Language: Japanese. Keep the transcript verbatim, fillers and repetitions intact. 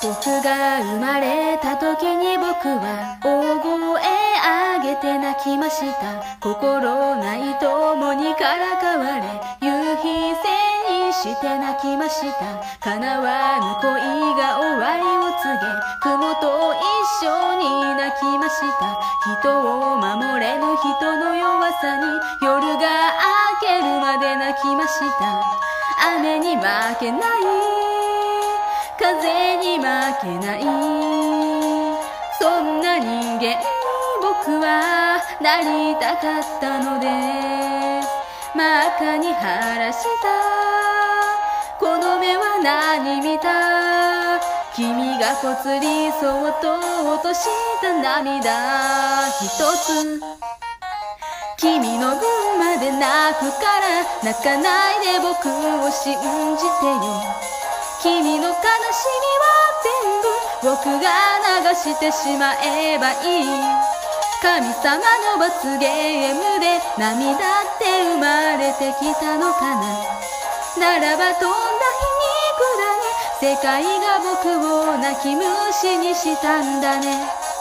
僕が生まれた時に僕は大声上げて泣きました。心ない友にからかわれ夕日背にして泣きました。叶わぬ恋が終わりを告げ雲と一緒に泣きました。人を守れぬ人の弱さに夜が明けるまで泣きました。雨に負けない風に負けないそんな人間に僕はなりたかったのです。真っ赤に晴らしたこの目は何見た。君がぽつりそっと落とした涙一つ。君の分まで泣くから泣かないで僕を信じてよ。君の悲しみは全部僕が流してしまえばいい。神様の罰ゲームで涙って生まれてきたのかな。ならば飛んだ皮肉だね。世界が僕を泣き虫にしたんだね。